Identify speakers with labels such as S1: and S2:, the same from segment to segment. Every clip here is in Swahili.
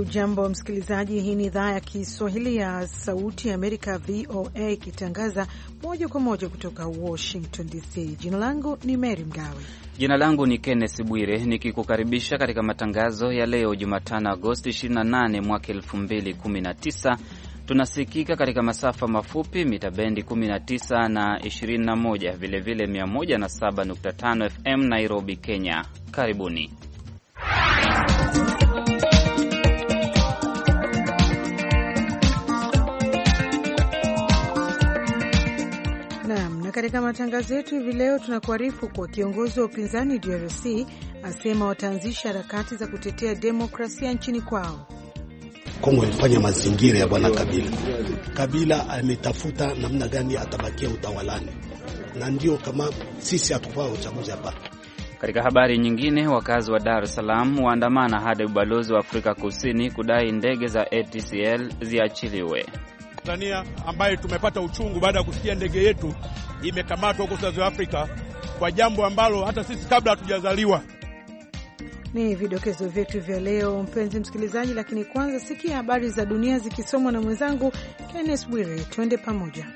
S1: Hujambo msikilizaji, hii ni idhaa ya Kiswahili ya Sauti ya Amerika, VOA, ikitangaza moja kwa moja kutoka Washington DC. Jina langu ni Mary Mgawe.
S2: Jina langu ni Kenneth Bwire, nikikukaribisha katika matangazo ya leo Jumatano Agosti 28 mwaka 2019. Tunasikika katika masafa mafupi mita bendi 19 na 21, vilevile 107.5 FM Nairobi, Kenya. Karibuni.
S1: Na katika matangazo yetu hivi leo tunakuarifu kwa kiongozi wa upinzani DRC asema wataanzisha harakati za kutetea demokrasia nchini kwao.
S3: Kongo ilifanya mazingira ya bwana Kabila. Kabila ametafuta namna gani atabakia utawalani, na ndio kama sisi hatukufaa uchaguzi hapa.
S2: Katika habari nyingine, wakazi wa Dar es Salaam waandamana hadi ubalozi wa Afrika Kusini kudai ndege za ATCL ziachiliwe.
S4: Tanzania ambaye tumepata uchungu baada ya kusikia ndege yetu imekamatwa huko South Africa kwa jambo ambalo hata sisi kabla hatujazaliwa.
S1: Ni vidokezo vyetu vya leo, mpenzi msikilizaji, lakini kwanza sikia habari za dunia zikisomwa na mwenzangu Kenneth Bwire. Twende pamoja.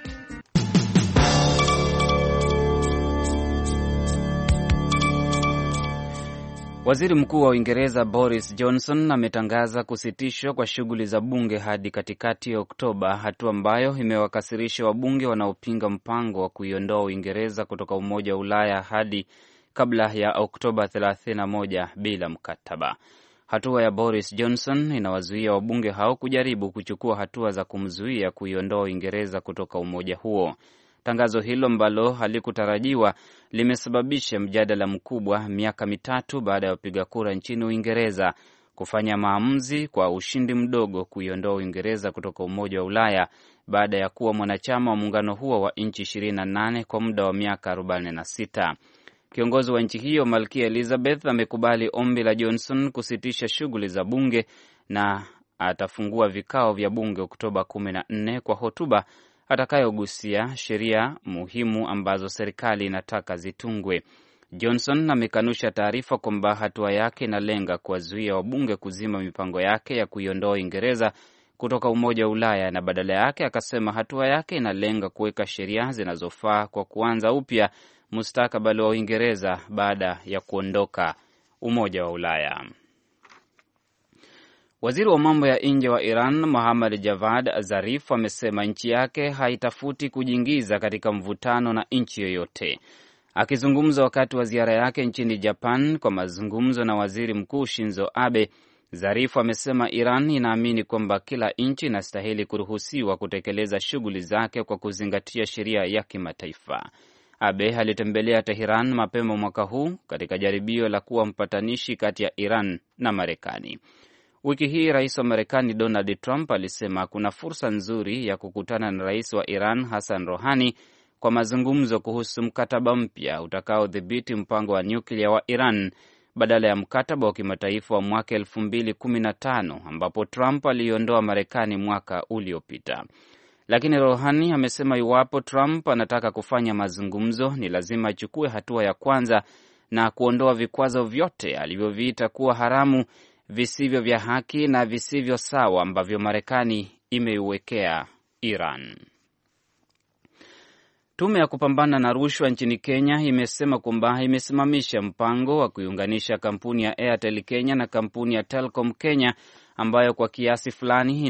S2: Waziri Mkuu wa Uingereza Boris Johnson ametangaza kusitishwa kwa shughuli za bunge hadi katikati ya Oktoba, hatua ambayo imewakasirisha wabunge wanaopinga mpango wa kuiondoa Uingereza kutoka Umoja wa Ulaya hadi kabla ya Oktoba 31 bila mkataba. Hatua ya Boris Johnson inawazuia wabunge hao kujaribu kuchukua hatua za kumzuia kuiondoa Uingereza kutoka umoja huo. Tangazo hilo ambalo halikutarajiwa limesababisha mjadala mkubwa miaka mitatu baada ya wapiga kura nchini Uingereza kufanya maamuzi kwa ushindi mdogo kuiondoa Uingereza kutoka Umoja wa Ulaya baada ya kuwa mwanachama wa muungano huo wa nchi 28 kwa muda wa miaka 46. Kiongozi wa nchi hiyo Malkia Elizabeth amekubali ombi la Johnson kusitisha shughuli za bunge na atafungua vikao vya bunge Oktoba 14 kwa hotuba atakayogusia sheria muhimu ambazo serikali inataka zitungwe. Johnson amekanusha taarifa kwamba hatua yake inalenga kuwazuia wabunge kuzima mipango yake ya kuiondoa Uingereza kutoka Umoja wa Ulaya, na badala yake akasema hatua yake inalenga kuweka sheria zinazofaa kwa kuanza upya mustakabali wa Uingereza baada ya kuondoka Umoja wa Ulaya. Waziri wa mambo ya nje wa Iran Mohammad Javad Zarif amesema nchi yake haitafuti kujiingiza katika mvutano na nchi yoyote. Akizungumza wakati wa ziara yake nchini Japan kwa mazungumzo na Waziri Mkuu Shinzo Abe, Zarif amesema Iran inaamini kwamba kila nchi inastahili kuruhusiwa kutekeleza shughuli zake kwa kuzingatia sheria ya kimataifa. Abe alitembelea Tehran mapema mwaka huu katika jaribio la kuwa mpatanishi kati ya Iran na Marekani. Wiki hii Rais wa Marekani Donald Trump alisema kuna fursa nzuri ya kukutana na Rais wa Iran Hassan Rouhani kwa mazungumzo kuhusu mkataba mpya utakaodhibiti mpango wa nyuklia wa Iran badala ya mkataba wa kimataifa wa mwaka 2015 ambapo Trump aliondoa Marekani mwaka uliopita. Lakini Rouhani amesema iwapo Trump anataka kufanya mazungumzo ni lazima achukue hatua ya kwanza na kuondoa vikwazo vyote alivyoviita kuwa haramu, visivyo vya haki na visivyo sawa ambavyo Marekani imeiwekea Iran. Tume ya kupambana na rushwa nchini Kenya imesema kwamba imesimamisha mpango wa kuiunganisha kampuni ya Airtel Kenya na kampuni ya Telcom Kenya ambayo kwa kiasi fulani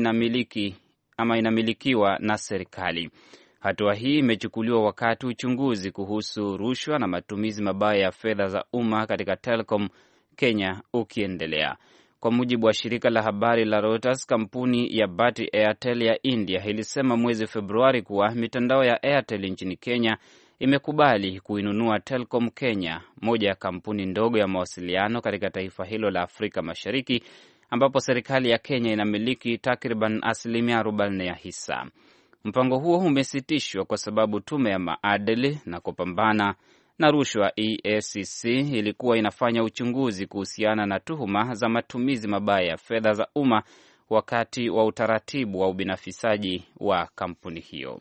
S2: inamilikiwa na serikali. Hatua hii imechukuliwa wakati uchunguzi kuhusu rushwa na matumizi mabaya ya fedha za umma katika Telcom Kenya ukiendelea. Kwa mujibu wa shirika la habari la Reuters, kampuni ya Bharti Airtel ya India ilisema mwezi Februari kuwa mitandao ya Airtel nchini Kenya imekubali kuinunua Telcom Kenya, moja ya kampuni ndogo ya mawasiliano katika taifa hilo la Afrika Mashariki, ambapo serikali ya Kenya inamiliki takriban 40% ya hisa. Mpango huo umesitishwa kwa sababu tume ya maadili na kupambana na rushwa EACC ilikuwa inafanya uchunguzi kuhusiana na tuhuma za matumizi mabaya ya fedha za umma wakati wa utaratibu wa ubinafsaji wa kampuni hiyo.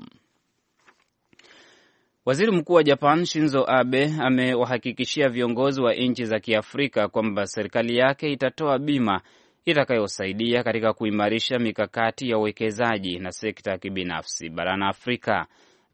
S2: Waziri Mkuu wa Japan Shinzo Abe amewahakikishia viongozi wa nchi za Kiafrika kwamba serikali yake itatoa bima itakayosaidia katika kuimarisha mikakati ya uwekezaji na sekta ya kibinafsi barani Afrika.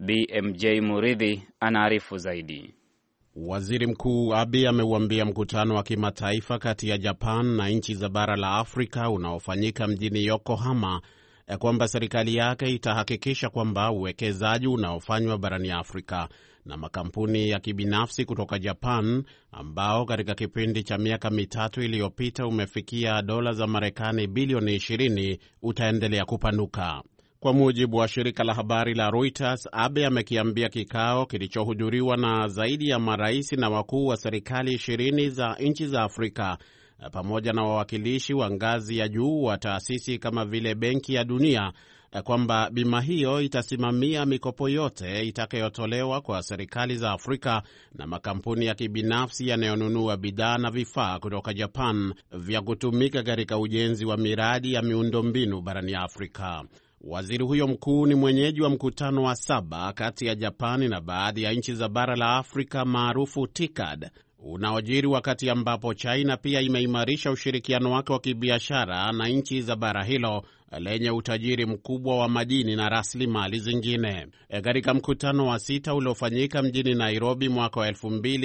S2: BMJ Muridhi anaarifu zaidi.
S5: Waziri Mkuu Abiy ameuambia mkutano wa kimataifa kati ya Japan na nchi za bara la Afrika unaofanyika mjini Yokohama kwamba serikali yake itahakikisha kwamba uwekezaji unaofanywa barani Afrika na makampuni ya kibinafsi kutoka Japan ambao katika kipindi cha miaka mitatu iliyopita umefikia dola za Marekani bilioni 20 utaendelea kupanuka. Kwa mujibu wa shirika la habari la Reuters, Abe amekiambia kikao kilichohudhuriwa na zaidi ya marais na wakuu wa serikali 20 za nchi za Afrika pamoja na wawakilishi wa ngazi ya juu wa taasisi kama vile Benki ya Dunia kwamba bima hiyo itasimamia mikopo yote itakayotolewa kwa serikali za Afrika na makampuni ya kibinafsi yanayonunua bidhaa na vifaa kutoka Japan vya kutumika katika ujenzi wa miradi ya miundombinu barani Afrika. Waziri huyo mkuu ni mwenyeji wa mkutano wa 7 kati ya Japani na baadhi ya nchi za bara la Afrika maarufu TICAD, unaojiri wakati ambapo China pia imeimarisha ushirikiano wake wa kibiashara na nchi za bara hilo lenye utajiri mkubwa wa madini na rasilimali zingine. Katika mkutano wa 6 uliofanyika mjini Nairobi mwaka wa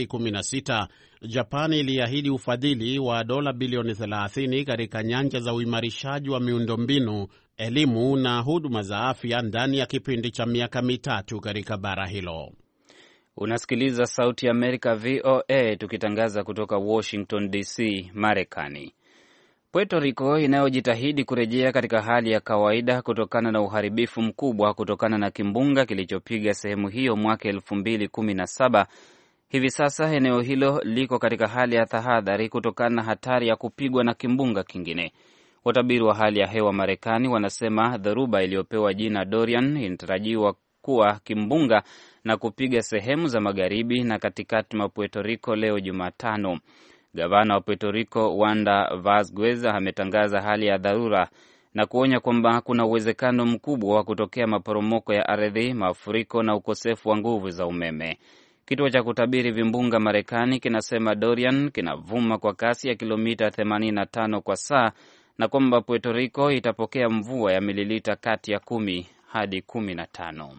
S5: 2016, Japani iliahidi ufadhili wa dola bilioni 30 katika nyanja za uimarishaji wa miundombinu, elimu na huduma za afya ndani ya kipindi cha miaka mitatu katika bara hilo.
S2: Unasikiliza Sauti ya Amerika VOA tukitangaza kutoka Washington DC, Marekani. Puerto Rico inayojitahidi kurejea katika hali ya kawaida kutokana na uharibifu mkubwa kutokana na kimbunga kilichopiga sehemu hiyo mwaka 2017. Hivi sasa eneo hilo liko katika hali ya tahadhari kutokana na hatari ya kupigwa na kimbunga kingine. Watabiri wa hali ya hewa Marekani wanasema dhoruba iliyopewa jina Dorian inatarajiwa kuwa kimbunga na kupiga sehemu za magharibi na katikati mwa Puerto Rico leo Jumatano. Gavana wa Puerto Rico Wanda Vazquez ametangaza hali ya dharura na kuonya kwamba kuna uwezekano mkubwa wa kutokea maporomoko ya ardhi, mafuriko na ukosefu wa nguvu za umeme. Kituo cha kutabiri vimbunga Marekani kinasema Dorian kinavuma kwa kasi ya kilomita 85 kwa saa na kwamba Puerto Rico itapokea mvua ya mililita kati ya 10 hadi 15.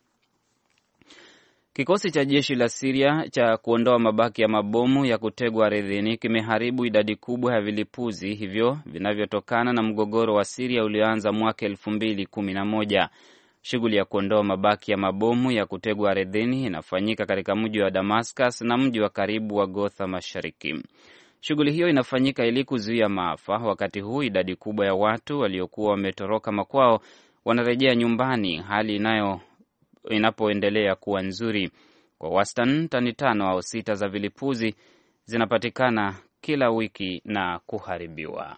S2: Kikosi cha jeshi la Syria cha kuondoa mabaki ya mabomu ya kutegwa ardhini kimeharibu idadi kubwa ya vilipuzi hivyo vinavyotokana na mgogoro wa Syria ulioanza mwaka 2011. Shughuli ya kuondoa mabaki ya mabomu ya kutegwa ardhini inafanyika katika mji wa Damascus na mji wa karibu wa Ghouta Mashariki. Shughuli hiyo inafanyika ili kuzuia maafa, wakati huu idadi kubwa ya watu waliokuwa wametoroka makwao wanarejea nyumbani, hali inapoendelea kuwa nzuri. Kwa wastani tani 5 au 6 za vilipuzi zinapatikana kila wiki na kuharibiwa.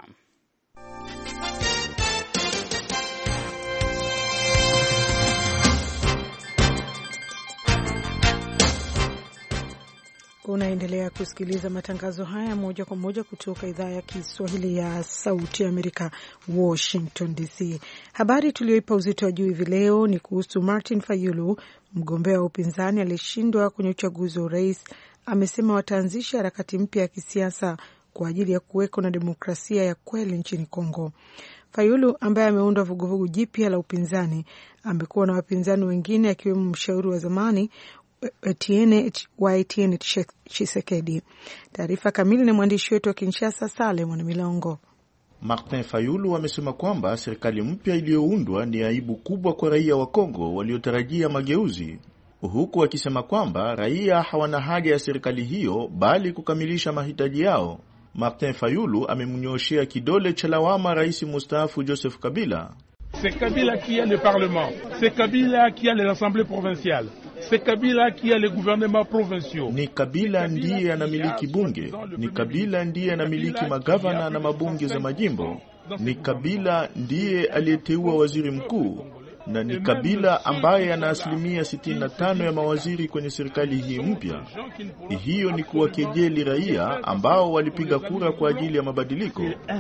S1: Unaendelea kusikiliza matangazo haya moja kwa moja kutoka idhaa ya Kiswahili ya Sauti ya Amerika, Washington DC. Habari tulioipa uzito wa juu hivi leo ni kuhusu Martin Fayulu, mgombea wa upinzani aliyeshindwa kwenye uchaguzi wa urais. Amesema wataanzisha harakati mpya ya kisiasa kwa ajili ya kuweko na demokrasia ya kweli nchini Kongo. Fayulu ambaye ameunda vuguvugu jipya la upinzani amekuwa na wapinzani wengine akiwemo mshauri wa zamani Etienne Tshisekedi. Taarifa kamili na mwandishi wetu wa Kinshasa, Saleh Mwanamilongo.
S6: Martin Fayulu amesema kwamba serikali mpya iliyoundwa ni aibu kubwa kwa raia wa Kongo waliotarajia mageuzi, huku akisema kwamba raia hawana haja ya serikali hiyo bali kukamilisha mahitaji yao. Martin Fayulu amemnyoshea kidole cha lawama rais mustaafu Joseph Kabila.
S7: C'est Kabila qui a le parlement, c'est Kabila qui a les assemblées provinciales, c'est Kabila qui a les gouvernements provinciaux.
S6: Ni Kabila ndiye anamiliki bunge, ni Kabila ndiye anamiliki magavana na mabunge za majimbo, ni Kabila ndiye aliyeteua waziri mkuu, na ni Kabila ambaye ana 65% ya mawaziri kwenye serikali hii mpya. Hiyo ni kuwakejeli raia ambao walipiga kura kwa ajili ya mabadiliko.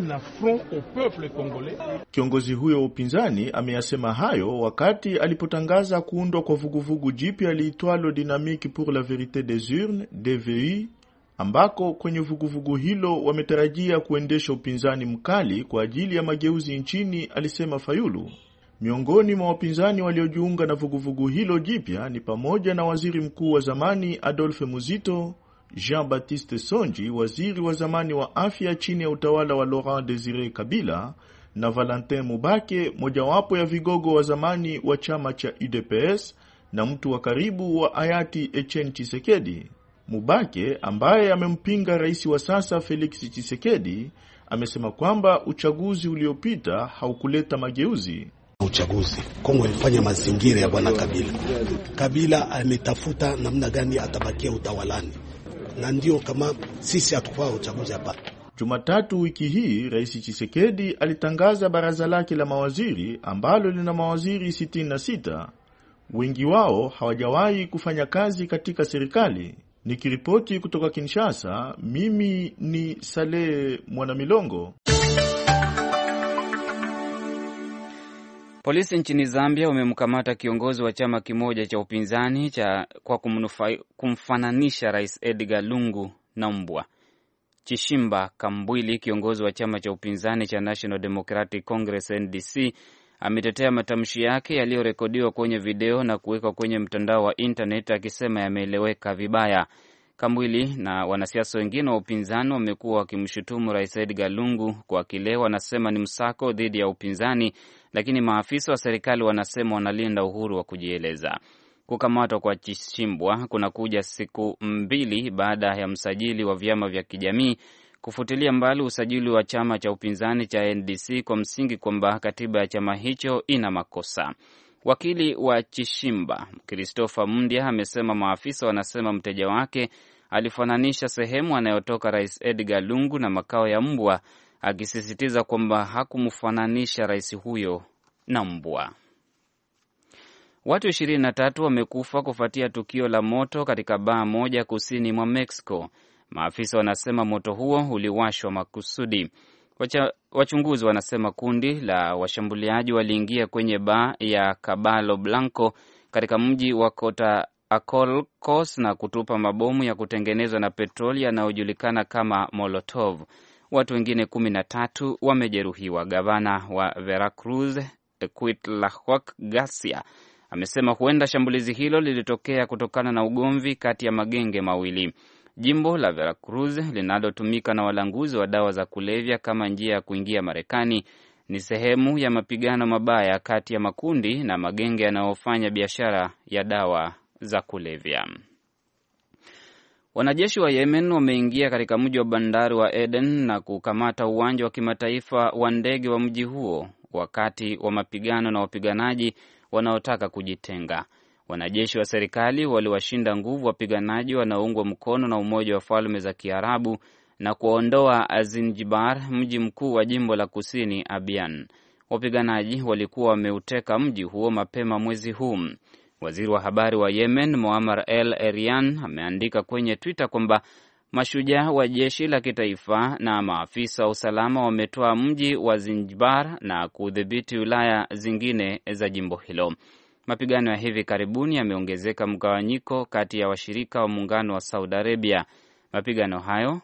S6: Kiongozi huyo wa upinzani ameyasema hayo wakati alipotangaza kuundwa kwa vuguvugu jipya liitwalo Dynamique pour la Vérité des Urnes, DVI, ambako kwenye vuguvugu hilo wametarajia kuendesha upinzani mkali kwa ajili ya mageuzi nchini, alisema Fayulu. Miongoni mwa wapinzani waliojiunga na vuguvugu hilo jipya ni pamoja na waziri mkuu wa zamani Adolphe Muzito, Jean-Baptiste Sonji, waziri wa zamani wa afya chini ya utawala wa Laurent Desire Kabila, na Valentin Mubake, mojawapo ya vigogo wa zamani wa chama cha UDPS na mtu wa karibu wa hayati Etienne Tshisekedi. Mubake, ambaye amempinga rais wa sasa Felix Tshisekedi, amesema kwamba uchaguzi uliopita haukuleta mageuzi.
S3: Uchaguzi Kongo ilifanya mazingira ya bwana Kabila. Kabila ametafuta namna gani atabakia utawalani, na ndio kama sisi hatukua uchaguzi hapa.
S6: Jumatatu wiki hii, Rais Tshisekedi alitangaza baraza lake la mawaziri ambalo lina mawaziri 66. Wengi wao hawajawahi kufanya kazi katika serikali. Nikiripoti kutoka Kinshasa, mimi ni Saleh Mwanamilongo.
S2: Polisi nchini Zambia wamemkamata kiongozi wa chama kimoja cha upinzani kwa kumfananisha Rais Edgar Lungu na mbwa. Chishimba Kambwili, kiongozi wa chama cha upinzani cha National Democratic Congress NDC, ametetea matamshi yake yaliyorekodiwa kwenye video na kuwekwa kwenye mtandao wa internet akisema yameeleweka vibaya. Kambwili na wanasiasa wengine wa upinzani wamekuwa wakimshutumu Rais Edgar Lungu kwa kile wanasema ni msako dhidi ya upinzani, lakini maafisa wa serikali wanasema wanalinda uhuru wa kujieleza. Kukamatwa kwa Chishimbwa kunakuja siku 2 baada ya msajili wa vyama vya kijamii kufutilia mbali usajili wa chama cha upinzani cha NDC kwa msingi kwamba katiba ya chama hicho ina makosa. Wakili wa Chishimba, Christopher Mundia, amesema maafisa wanasema mteja wake alifananisha sehemu anayotoka Rais Edgar Lungu na makao ya mbwa, akisisitiza kwamba hakumfananisha rais huyo na mbwa. Watu 23 wamekufa kufuatia tukio la moto katika baa moja kusini mwa Mexico. Maafisa wanasema moto huo uliwashwa makusudi. Wachunguzi wanasema kundi la washambuliaji waliingia kwenye baa ya Caballo Blanco katika mji wa Coatzacoalcos na kutupa mabomu ya kutengenezwa na petroli yanayojulikana kama Molotov. Watu wengine 13 wamejeruhiwa. Gavana wa Veracruz, Cuitlahuac Garcia, amesema huenda shambulizi hilo lilitokea kutokana na ugomvi kati ya magenge mawili. Jimbo la Veracruz linalotumika na walanguzi wa dawa za kulevya kama njia ya kuingia Marekani ni sehemu ya mapigano mabaya kati ya makundi na magenge yanayofanya biashara ya dawa za kulevya. Wanajeshi wa Yemen wameingia katika mji wa bandari wa Aden na kukamata uwanja wa kimataifa wa ndege wa mji huo wakati wa mapigano na wapiganaji wanaotaka kujitenga. Wanajeshi wa serikali waliwashinda nguvu wapiganaji wanaoungwa mkono na Umoja wa Falme za Kiarabu na kuondoa Zinjibar, mji mkuu wa jimbo la kusini Abian. Wapiganaji walikuwa wameuteka mji huo mapema mwezi huu. Waziri wa habari wa Yemen, Muammar El Erian, ameandika kwenye Twitter kwamba mashujaa wa jeshi la kitaifa na maafisa wa usalama wametoa mji wa Zinjibar na kudhibiti wilaya zingine za jimbo hilo. Mapigano ya hivi karibuni yameongezeka mgawanyiko kati ya washirika wa muungano wa Saudi Arabia. Mapigano hayo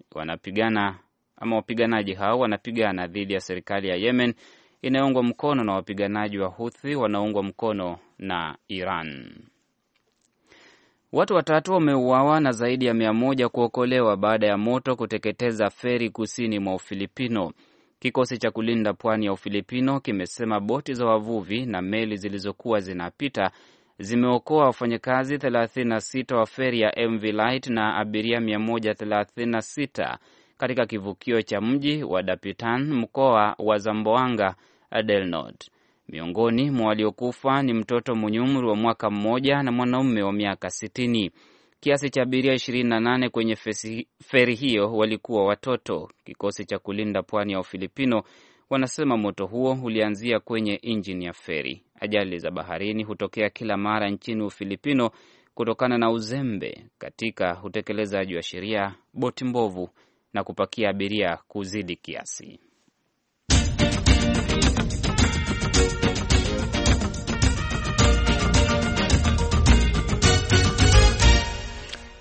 S2: wapiganaji hao wanapigana dhidi ya serikali ya Yemen inayoungwa mkono na wapiganaji wa Houthi wanaoungwa mkono na Iran. Watu 3 wameuawa na zaidi ya 100 kuokolewa baada ya moto kuteketeza feri kusini mwa Ufilipino. Kikosi cha kulinda pwani ya Ufilipino kimesema boti za wavuvi na meli zilizokuwa zinapita zimeokoa wafanyakazi 36 wa feri ya MV Light na abiria 136 katika kivukio cha mji wa Dapitan, mkoa wa Zamboanga del Norte. Miongoni mwa waliokufa ni mtoto mwenye umri wa mwaka mmoja na mwanaume wa miaka 60. Kiasi cha abiria 28 kwenye feri hiyo walikuwa watoto. Kikosi cha kulinda pwani ya Ufilipino wanasema moto huo ulianzia kwenye injini ya feri. Ajali za baharini hutokea kila mara nchini Ufilipino kutokana na uzembe katika utekelezaji wa sheria, boti mbovu na kupakia abiria kuzidi kiasi.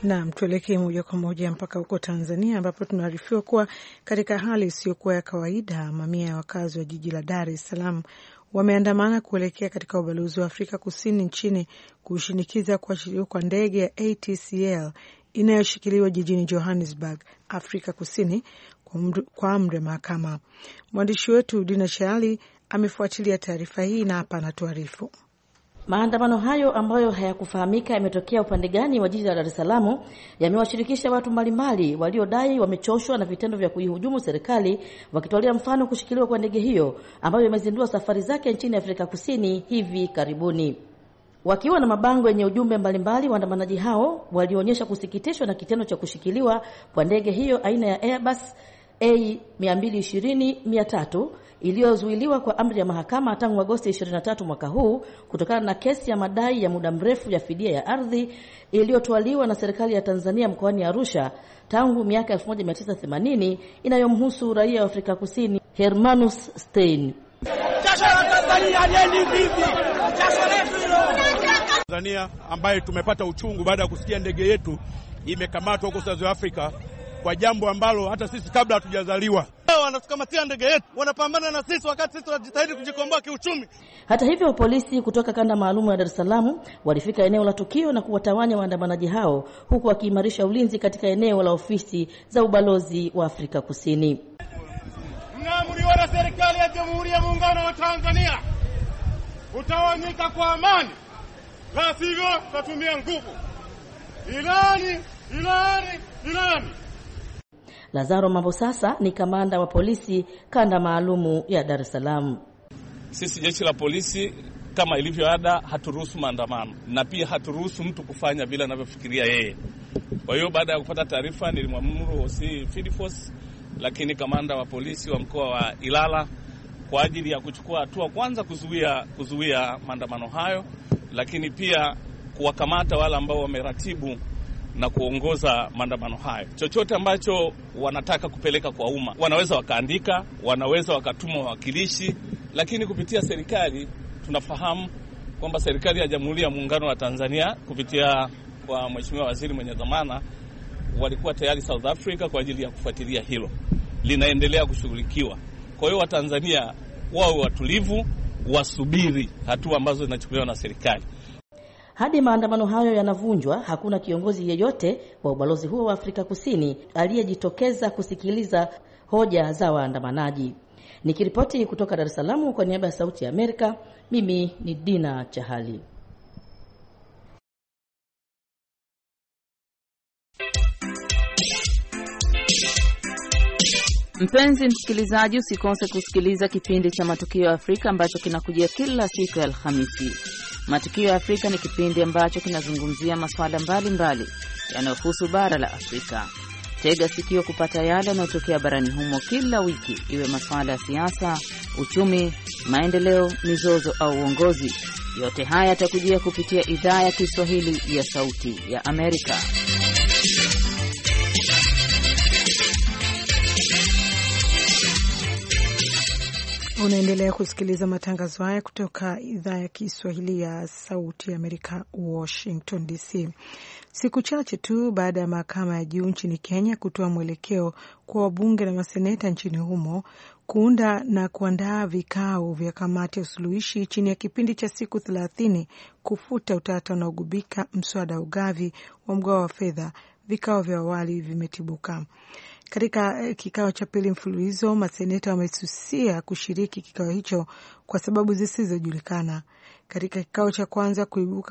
S1: Naam, tuelekee moja kwa moja mpaka huko Tanzania ambapo tunaarifiwa kuwa katika hali isiyokuwa ya kawaida, mamia ya wakazi wa jiji la Dar es Salaam wameandamana kuelekea katika ubalozi wa Afrika Kusini nchini kushinikiza kuachiliwa kwa ndege ya ATCL inayoshikiliwa jijini Johannesburg, Afrika Kusini kwa amri ya mahakama. Mwandishi wetu Dina Shali amefuatilia taarifa hii na hapa anatuarifu.
S8: Maandamano hayo ambayo hayakufahamika yametokea upande gani wa jiji la Dar es Salaam yamewashirikisha watu mbalimbali waliodai wamechoshwa na vitendo vya kuihujumu serikali, wakitolea mfano kushikiliwa kwa ndege hiyo ambayo imezindua safari zake nchini Afrika Kusini hivi karibuni. Wakiwa na mabango yenye ujumbe mbalimbali, waandamanaji hao walionyesha kusikitishwa na kitendo cha kushikiliwa kwa ndege hiyo aina ya Airbus A220-300 iliyozuiliwa kwa amri ya mahakama tangu Agosti 23 mwaka huu kutokana na kesi ya madai ya muda mrefu ya fidia ya ardhi iliyotwaliwa na serikali ya Tanzania mkoani Arusha tangu miaka 1980 inayomhusu raia wa Afrika Kusini Hermanus Stein.
S4: Tanzania ambaye tumepata uchungu baada ya kusikia ndege yetu imekamatwa huko South Africa kwa jambo ambalo hata sisi kabla hatujazaliwa.
S9: Wanatukamatia ndege yetu, wanapambana na sisi wakati sisi tunajitahidi kujikomboa kiuchumi.
S8: Hata hivyo, polisi kutoka kanda maalum ya Dar es Salaam walifika eneo la tukio na kuwatawanya waandamanaji hao, huku wakiimarisha ulinzi katika eneo la ofisi za ubalozi wa Afrika Kusini.
S9: Mnaamriwa na serikali ya Jamhuri ya Muungano wa Tanzania utawanyika kwa amani, la sivyo tutatumia nguvu. Ilani.
S8: Lazaro Mambo sasa ni kamanda wa polisi kanda maalumu ya Dar es Salaam.
S10: Sisi jeshi la polisi kama ilivyo ada haturuhusu maandamano na pia haturuhusu mtu kufanya vile anavyofikiria yeye. Kwa hiyo baada ya kupata taarifa nilimwamuru OC Field Force, lakini kamanda wa polisi wa mkoa wa Ilala kwa ajili ya kuchukua hatua kwanza kuzuia maandamano hayo, lakini pia kuwakamata wale ambao wameratibu na kuongoza maandamano hayo. Chochote ambacho wanataka kupeleka kwa umma, wanaweza wakaandika, wanaweza wakatuma wawakilishi, lakini kupitia serikali tunafahamu kwamba serikali ya Jamhuri ya Muungano wa Tanzania kupitia kwa Mheshimiwa Waziri mwenye dhamana walikuwa tayari South Africa kwa ajili ya kufuatilia hilo. Linaendelea kushughulikiwa. Kwa hiyo Watanzania wawe watulivu, wasubiri hatua ambazo zinachukuliwa na serikali.
S8: Hadi maandamano hayo yanavunjwa, hakuna kiongozi yeyote wa ubalozi huo wa Afrika Kusini aliyejitokeza kusikiliza hoja za waandamanaji. Nikiripoti kutoka Dar es Salaam kwa niaba ya Sauti ya Amerika, mimi ni Dina Chahali.
S11: Mpenzi msikilizaji, usikose kusikiliza kipindi cha Matukio ya Afrika ambacho kinakujia kila siku ya Alhamisi. Matukio ya Afrika ni kipindi ambacho kinazungumzia masuala mbalimbali yanayohusu bara la Afrika. Tega sikio kupata yale yanayotokea barani humo kila wiki, iwe masuala ya siasa, uchumi, maendeleo, mizozo au uongozi. Yote haya yatakujia kupitia idhaa ya Kiswahili ya Sauti ya Amerika.
S1: Unaendelea kusikiliza matangazo haya kutoka idhaa ya Kiswahili ya Sauti ya Amerika, Washington DC. Siku chache tu baada ya mahakama ya juu nchini Kenya kutoa mwelekeo kwa wabunge na maseneta nchini humo kuunda na kuandaa vikao vya kamati ya usuluhishi chini ya kipindi cha siku 30 kufuta utata unaogubika mswada wa ugavi wa mgao wa fedha, vikao vya awali vimetibuka. Katika kikao cha pili mfululizo, maseneta wamesusia kushiriki kikao hicho kwa sababu zisizojulikana. Katika kikao cha kwanza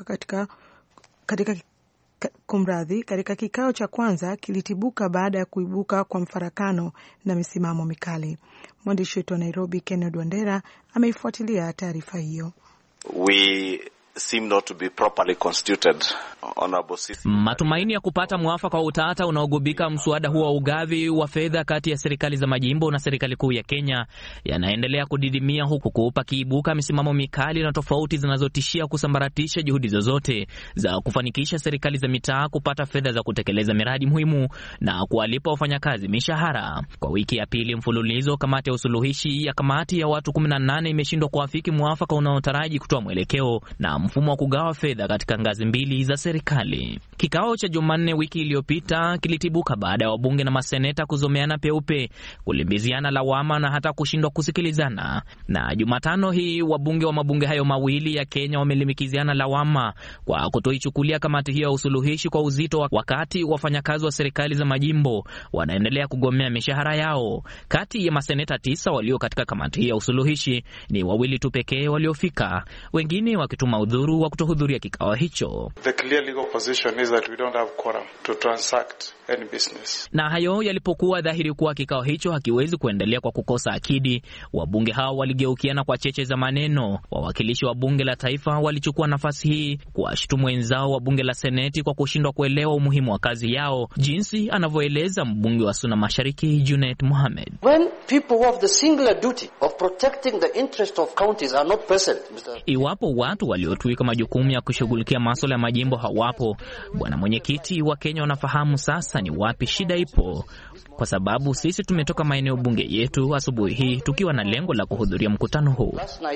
S1: katika kikao cha kwanza kilitibuka baada ya kuibuka kwa mfarakano na misimamo mikali. Mwandishi wetu wa Nairobi Kennedy Wandera ameifuatilia taarifa hiyo.
S12: Seem not to be properly constituted.
S13: Matumaini ya kupata mwafaka wa utata unaogubika mswada huo wa ugavi wa fedha kati ya serikali za majimbo na serikali kuu ya Kenya yanaendelea kudidimia, huku kuupa kiibuka misimamo mikali na tofauti zinazotishia kusambaratisha juhudi zozote za kufanikisha serikali za mitaa kupata fedha za kutekeleza miradi muhimu na kuwalipa wafanyakazi mishahara. Kwa wiki ya pili mfululizo, kamati ya usuluhishi ya kamati ya watu 18 imeshindwa kuafiki mwafaka unaotaraji kutoa mwelekeo na mfumo wa kugawa fedha katika ngazi mbili za serikali. Kikao cha Jumanne wiki iliyopita kilitibuka baada ya wabunge na maseneta kuzomeana peupe, kulimbiziana lawama na hata kushindwa kusikilizana. Na Jumatano hii wabunge wa mabunge hayo mawili ya Kenya wamelimikiziana lawama kwa kutoichukulia kamati hiyo ya usuluhishi kwa uzito, wakati wafanyakazi wa serikali za majimbo wanaendelea kugomea mishahara yao. Kati ya maseneta 9 walio katika kamati hiyo ya usuluhishi ni 2 tu pekee waliofika, wengine wakituma udhuru wa kutohudhuria kikao hicho.
S14: The clear legal position is that we don't have quorum to transact any business.
S13: Na hayo yalipokuwa dhahiri kuwa kikao hicho hakiwezi kuendelea kwa kukosa akidi, wabunge hao waligeukiana kwa cheche za maneno. Wawakilishi wa bunge la taifa walichukua nafasi hii kuwashutumu wenzao wa bunge la seneti kwa kushindwa kuelewa umuhimu wa kazi yao, jinsi anavyoeleza mbunge wa Suna Mashariki Junet Mohamed.
S15: When people who have the singular duty of protecting the interest of counties are not present,
S13: iwapo watu waliotuika majukumu ya kushughulikia masuala ya majimbo hawapo, bwana mwenyekiti, wa Kenya wanafahamu sasa ni wapi shida ipo, kwa sababu sisi tumetoka maeneo bunge yetu asubuhi hii tukiwa na lengo la kuhudhuria mkutano huu.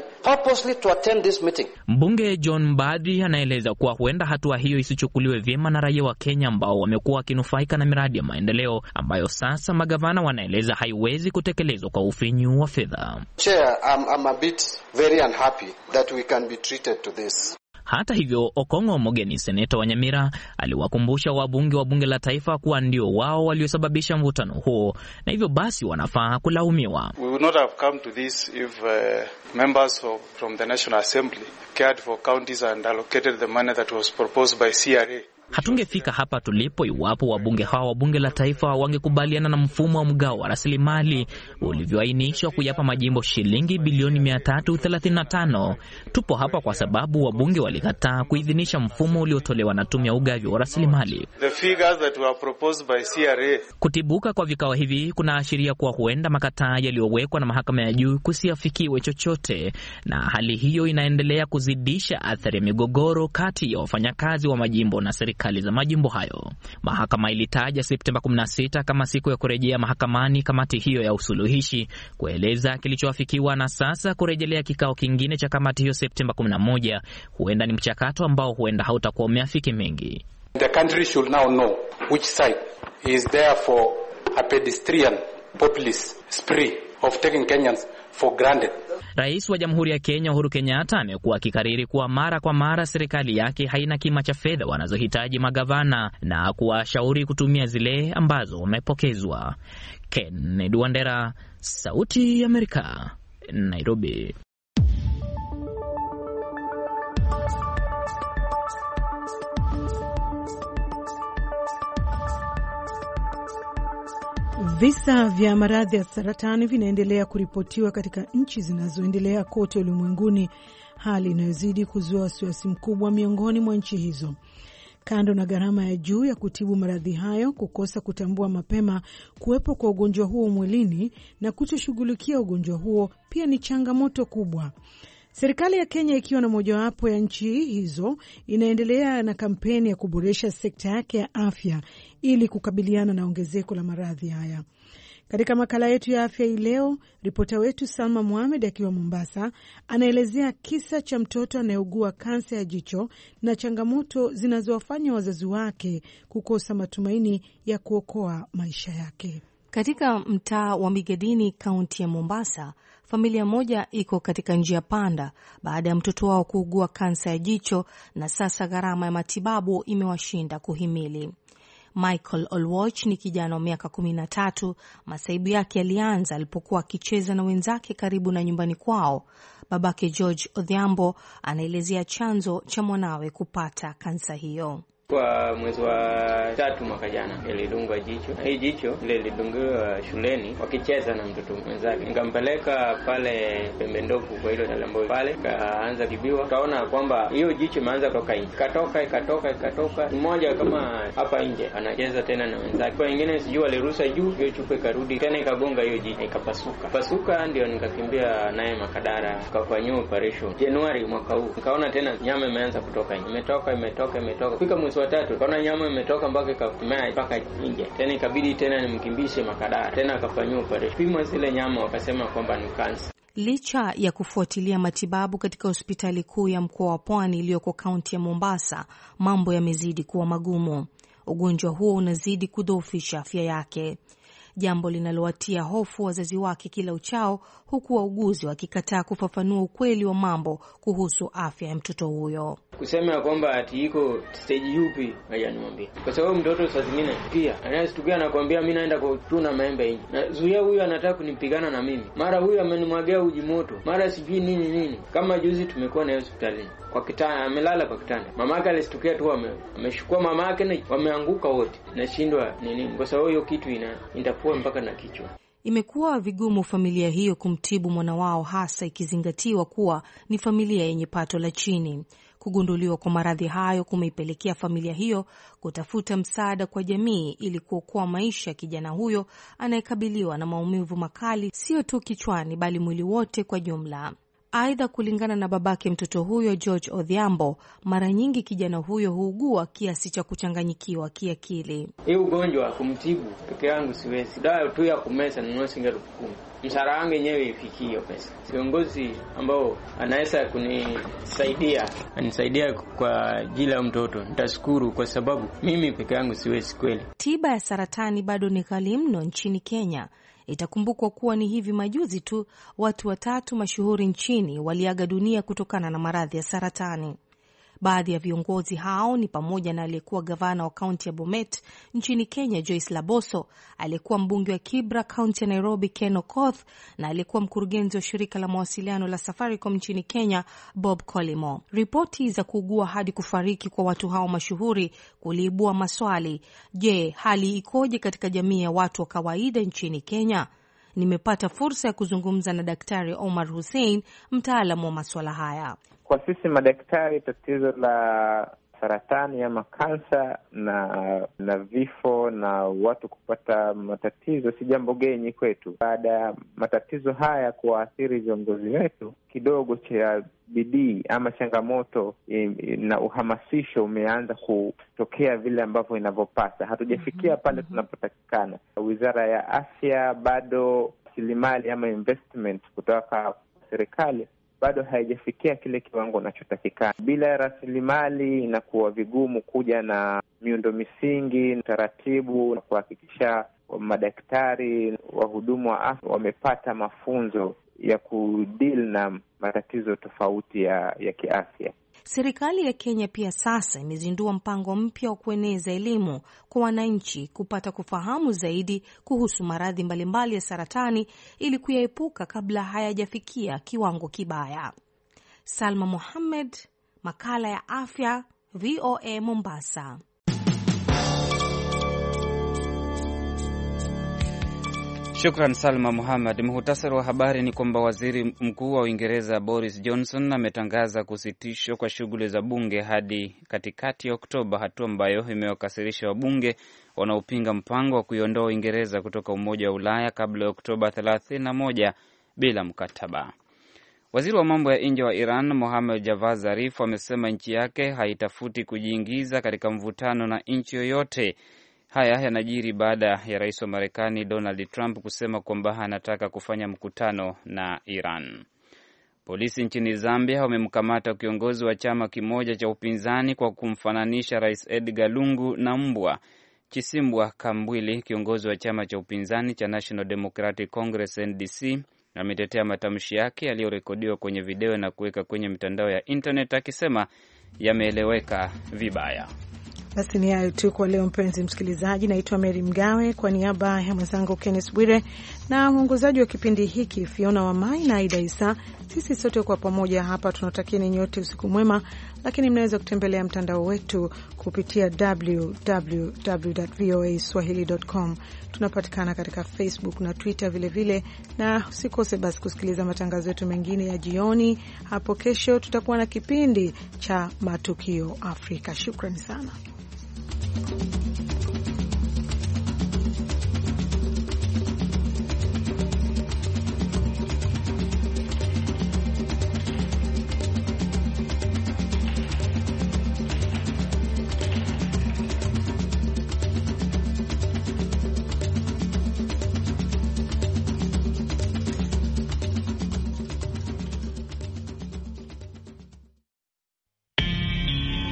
S13: Mbunge John Mbadi anaeleza kuwa huenda hatua hiyo isichukuliwe vyema na raia wa Kenya ambao wamekuwa wakinufaika na miradi ya maendeleo ambayo sasa magavana wanaeleza haiwezi kutekelezwa kwa ufinyu wa fedha.
S15: Chair, I'm a bit very unhappy that we can be treated to this.
S13: Hata hivyo, Okongo Omogeni, seneta wa Nyamira, aliwakumbusha wabunge wa bunge la taifa kuwa ndio wao waliosababisha mvutano huo na hivyo basi wanafaa kulaumiwa.
S14: We would not have come to this if members from the National Assembly cared for counties and allocated the money that was proposed by CRA.
S13: Hatungefika hapa tulipo iwapo wabunge hawa wa bunge la taifa wangekubaliana na mfumo wa mgao wa rasilimali ulivyoainishwa kuyapa majimbo shilingi bilioni 335. Tupo hapa kwa sababu wabunge walikataa kuidhinisha mfumo uliotolewa na tume ya ugavi wa rasilimali.
S14: The figures that were proposed by CRA.
S13: Kutibuka kwa vikao hivi kunaashiria kuwa huenda makataa yaliyowekwa na mahakama ya juu kusiafikiwe chochote, na hali hiyo inaendelea kuzidisha athari ya migogoro kati ya wafanyakazi wa majimbo na serikali za majimbo hayo. Mahakama ilitaja Septemba 16 kama siku ya kurejea mahakamani kamati hiyo ya usuluhishi kueleza kilichoafikiwa, na sasa kurejelea kikao kingine cha kamati hiyo Septemba 11 huenda ni mchakato ambao huenda hautakuwa umeafiki mengi.
S15: The country should now know which side is there for a pedestrian populist spree of taking Kenyans for granted.
S13: Rais wa Jamhuri ya Kenya Uhuru Kenyatta amekuwa akikariri kuwa mara kwa mara serikali yake haina kima cha fedha wanazohitaji magavana na kuwashauri kutumia zile ambazo wamepokezwa. Kennedy Wandera, Sauti ya Amerika, Nairobi.
S1: Visa vya maradhi ya saratani vinaendelea kuripotiwa katika nchi zinazoendelea kote ulimwenguni, hali inayozidi kuzua wasiwasi mkubwa miongoni mwa nchi hizo. Kando na gharama ya juu ya kutibu maradhi hayo, kukosa kutambua mapema kuwepo kwa ugonjwa huo mwilini na kutoshughulikia ugonjwa huo pia ni changamoto kubwa. Serikali ya Kenya, ikiwa na mojawapo ya nchi hizo, inaendelea na kampeni ya kuboresha sekta yake ya afya ili kukabiliana na ongezeko la maradhi haya. Katika makala yetu ya afya hii leo, ripota wetu Salma Mohamed akiwa Mombasa anaelezea kisa cha mtoto anayeugua kansa ya jicho na changamoto zinazowafanya wazazi wake kukosa matumaini ya kuokoa maisha yake.
S16: Katika mtaa wa Migadini, kaunti ya Mombasa, familia moja iko katika njia panda baada ya mtoto wao kuugua kansa ya jicho na sasa gharama ya matibabu imewashinda kuhimili. Michael Olwoch ni kijana wa miaka 13. Masaibu yake yalianza alipokuwa akicheza na wenzake karibu na nyumbani kwao. Babake George Odhiambo anaelezea chanzo cha mwanawe kupata kansa hiyo.
S17: Kwa mwezi wa 3 mwaka jana nilidungwa jicho. Hii jicho nilidungiwa shuleni wakicheza na mtoto mwenzake. Nikampeleka pale Pembe Ndogo kwa hilo talambo pale, kaanza tibiwa. Kaona kwamba hiyo jicho imeanza kutoka nje. Ikatoka. Mmoja kama hapa nje anacheza tena na wenzake. Kwa wengine sijui aliruhusa juu, hiyo chupa ikarudi tena ikagonga hiyo jicho ikapasuka. Ndio nikakimbia naye Makadara tukafanyia operation. Januari mwaka huu nikaona tena nyama imeanza kutoka nje. Imetoka. Fika mwezi wa 3 kaona nyama imetoka mpaka ikatumia mpaka nje. Tena ikabidi tena nimkimbishe Makadara. Tena akafanyia operation. Pima zile nyama wakasema kwamba ni kansa.
S16: Licha ya kufuatilia matibabu katika hospitali kuu ya mkoa wa Pwani iliyoko kaunti ya Mombasa, mambo yamezidi kuwa magumu. Ugonjwa huo unazidi kudhoofisha afya yake, jambo linalowatia hofu wazazi wake kila uchao, huku wauguzi wakikataa kufafanua ukweli wa mambo kuhusu afya ya mtoto huyo.
S17: Kusema kwamba ati iko stage yupi hajanimwambia, kwa sababu mtoto saa zingine pia anastukia anakuambia mimi naenda kutuna maembe nje, na zuia huyu anataka kunipigana na mimi, mara huyu amenimwagia uji moto, mara sijui nini. Kama juzi tumekuwa na hospitali kwa kitanda, amelala kwa kitanda, mamake alistukia tu ameshukua mamake na wameanguka wote, nashindwa nini, kwa sababu hiyo kitu inafua mpaka na kichwa.
S16: Imekuwa vigumu familia hiyo kumtibu mwana wao, hasa ikizingatiwa kuwa ni familia yenye pato la chini. Kugunduliwa kwa maradhi hayo kumeipelekea familia hiyo kutafuta msaada kwa jamii ili kuokoa maisha ya kijana huyo anayekabiliwa na maumivu makali, sio tu kichwani bali mwili wote kwa jumla. Aidha, kulingana na babake mtoto huyo George Odhiambo, mara nyingi kijana huyo huugua kiasi cha kuchanganyikiwa kiakili.
S17: Hii ugonjwa kumtibu peke yangu siwezi. Dawa tu ya kumeza ni 10,000. Mshahara wangu yenyewe ifikie hiyo pesa. Kiongozi ambao anaweza anisaidia kwa ajili ya mtoto, nitashukuru, kwa sababu mimi peke yangu siwezi kweli.
S16: Tiba ya saratani bado ni ghali mno nchini Kenya. Itakumbukwa kuwa ni hivi majuzi tu watu 3 mashuhuri nchini waliaga dunia kutokana na maradhi ya saratani. Baadhi ya viongozi hao ni pamoja na aliyekuwa gavana wa kaunti ya Bomet nchini Kenya Joyce Laboso, aliyekuwa mbunge wa Kibra kaunti ya Nairobi Ken Okoth, na aliyekuwa mkurugenzi wa shirika la mawasiliano la Safaricom nchini Kenya Bob Collymore. Ripoti za kuugua hadi kufariki kwa watu hao mashuhuri kuliibua maswali. Je, hali ikoje katika jamii ya watu wa kawaida nchini Kenya? Nimepata fursa ya kuzungumza na Daktari Omar Hussein, mtaalamu wa masuala haya.
S18: Kwa sisi madaktari, tatizo la saratani ama kansa na vifo na watu kupata matatizo si jambo geni kwetu. Baada ya matatizo haya kuathiri viongozi wetu, kidogo cha bidii ama changamoto na uhamasisho umeanza kutokea vile ambavyo inavyopasa. Hatujafikia pale tunapotakikana. Wizara ya Afya bado rasilimali ama investment kutoka serikali bado haijafikia kile kiwango kinachotakikana. Bila rasilimali inakuwa vigumu kuja na miundo misingi, taratibu na kuhakikisha madaktari, wahudumu wa afya wamepata mafunzo ya kudeal na matatizo tofauti ya kiafya.
S16: Serikali ya Kenya pia sasa imezindua mpango mpya wa kueneza elimu kwa wananchi kupata kufahamu zaidi kuhusu maradhi mbalimbali ya saratani ili kuyaepuka kabla hayajafikia kiwango kibaya. Salma Mohamed, makala ya afya, VOA Mombasa.
S2: Shukran Salma Muhammad. Muhtasari wa habari ni kwamba waziri mkuu wa Uingereza Boris Johnson ametangaza kusitishwa kwa shughuli za bunge hadi katikati ya Oktoba, hatua ambayo imewakasirisha wabunge wanaopinga mpango wa kuiondoa Uingereza kutoka Umoja wa Ulaya kabla ya Oktoba 31 bila mkataba. Waziri wa mambo ya nje wa Iran Mohammad Javad Zarif amesema nchi yake haitafuti kujiingiza katika mvutano na nchi yoyote. Haya yanajiri baada ya rais wa Marekani Donald Trump kusema kwamba anataka kufanya mkutano na Iran. Polisi nchini Zambia wamemkamata kiongozi wa chama kimoja cha upinzani kwa kumfananisha Rais Edgar Lungu na mbwa. Chisimbwa Kambwili, kiongozi wa chama cha upinzani cha National Democratic Congress NDC, ametetea matamshi yake yaliyorekodiwa kwenye video na kuweka kwenye mitandao ya internet akisema yameeleweka vibaya.
S1: Basi ni hayo tu kwa leo, mpenzi msikilizaji. Naitwa Mary Mgawe kwa niaba ya mwenzangu Kenneth Bwire na mwongozaji wa kipindi hiki Fiona Wamai na Aida Isa. Sisi sote kwa pamoja hapa tunatakieni nyote usiku mwema, lakini mnaweza kutembelea mtandao wetu kupitia www.voaswahili.com. Tunapatikana katika Facebook na Twitter vile, na usikose basi kusikiliza matangazo yetu mengine ya jioni. Hapo kesho tutakuwa na kipindi cha Matukio Afrika. Shukrani sana.